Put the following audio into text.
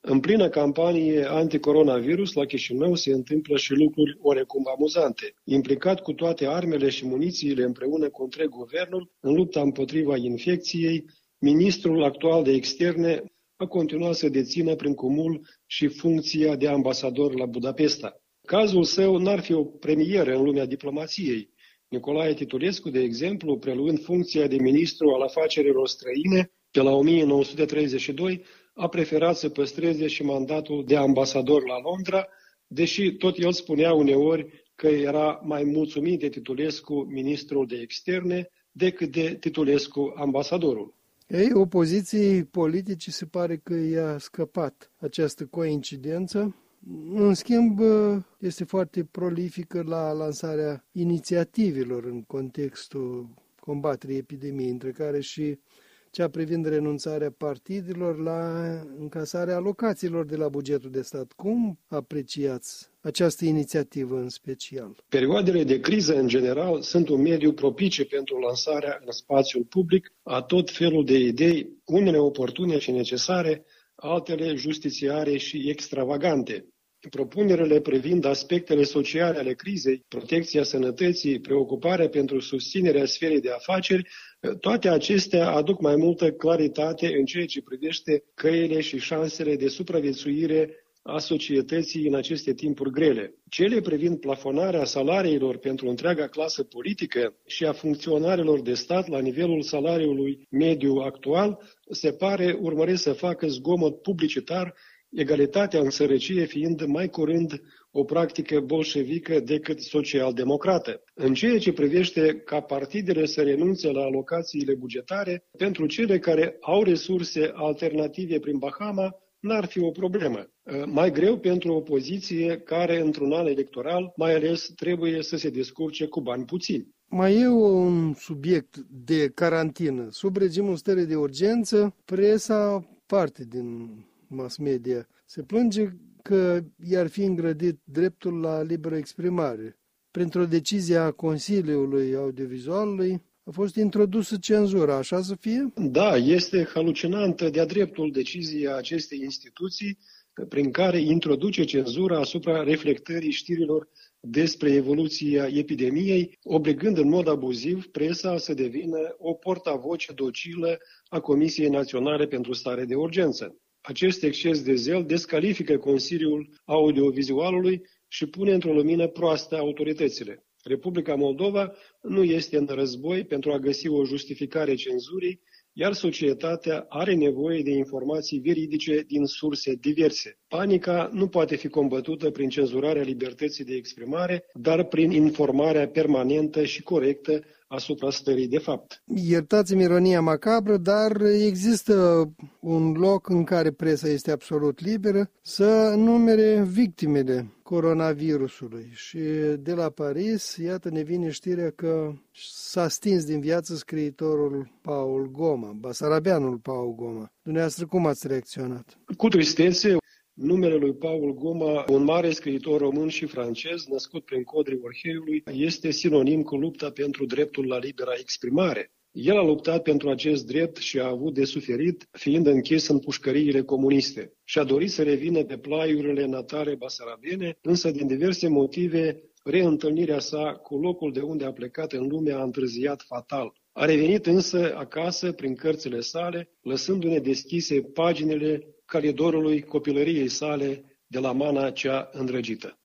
În plină campanie anticoronavirus, la Chișinău se întâmplă și lucruri oarecum amuzante. Implicat cu toate armele și munițiile împreună cu întreg guvernul în lupta împotriva infecției, ministrul actual de externe a continuat să dețină prin cumul și funcția de ambasador la Budapesta. Cazul său n-ar fi o premieră în lumea diplomației. Nicolae Titulescu, de exemplu, preluând funcția de ministru al afacerilor străine de la 1932, a preferat să păstreze și mandatul de ambasador la Londra, deși tot el spunea uneori că era mai mulțumit de Titulescu, ministrul de externe, decât de Titulescu, ambasadorul. Ei, opoziției politice se pare că i-a scăpat această coincidență. În schimb, este foarte prolifică la lansarea inițiativelor în contextul combaterii epidemiei, între care și cea privind renunțarea partidelor la încasarea alocațiilor de la bugetul de stat. Cum apreciați această inițiativă în special? Perioadele de criză, în general, sunt un mediu propice pentru lansarea în spațiul public a tot felul de idei, unele oportune și necesare, altele justițiare și extravagante. Propunerile privind aspectele sociale ale crizei, protecția sănătății, preocuparea pentru susținerea sferei de afaceri, toate acestea aduc mai multă claritate în ceea ce privește căile și șansele de supraviețuire a societății în aceste timpuri grele. Cele privind plafonarea salariilor pentru întreaga clasă politică și a funcționarilor de stat la nivelul salariului mediu actual se pare urmăresc să facă zgomot publicitar, egalitatea în sărăcie fiind mai curând o practică bolșevică decât social-democrată. În ceea ce privește ca partidele să renunțe la alocațiile bugetare, pentru cele care au resurse alternative prin Bahama, n-ar fi o problemă. Mai greu pentru opoziție care, într-un an electoral, mai ales trebuie să se descurce cu bani puțini. Mai e un subiect de carantină. Sub regimul stării de urgență, presa, parte din mass media, se plânge că i-ar fi îngrădit dreptul la liberă exprimare. Printr-o decizie a Consiliului Audiovizualului a fost introdusă cenzura, așa să fie? Da, este halucinantă de-a dreptul decizia acestei instituții prin care introduce cenzura asupra reflectării știrilor despre evoluția epidemiei, obligând în mod abuziv presa să devină o portavoce docilă a Comisiei Naționale pentru Stare de Urgență. Acest exces de zel descalifică Consiliul Audiovizualului și pune într-o lumină proastă autoritățile. Republica Moldova nu este în război pentru a găsi o justificare cenzurii, iar societatea are nevoie de informații veridice din surse diverse. Panica nu poate fi combătută prin cenzurarea libertății de exprimare, dar prin informarea permanentă și corectă asupra stării de fapt. Iertați-mi ironia macabră, dar există un loc în care presa este absolut liberă să numere victimele coronavirusului. Și de la Paris, iată, ne vine știrea că s-a stins din viață scriitorul Paul Goma, basarabeanul Paul Goma. Dumneavoastră, cum ați reacționat? Cu tristețe. Numele lui Paul Goma, un mare scriitor român și francez, născut prin codrii Orheiului, este sinonim cu lupta pentru dreptul la libera exprimare. El a luptat pentru acest drept și a avut de suferit, fiind închis în pușcăriile comuniste. Și-a dorit să revină pe plaiurile natale basarabene, însă din diverse motive, reîntâlnirea sa cu locul de unde a plecat în lume a întârziat fatal. A revenit însă acasă prin cărțile sale, lăsându-ne deschise paginile calidorului copilăriei sale de la Mana cea îndrăgită.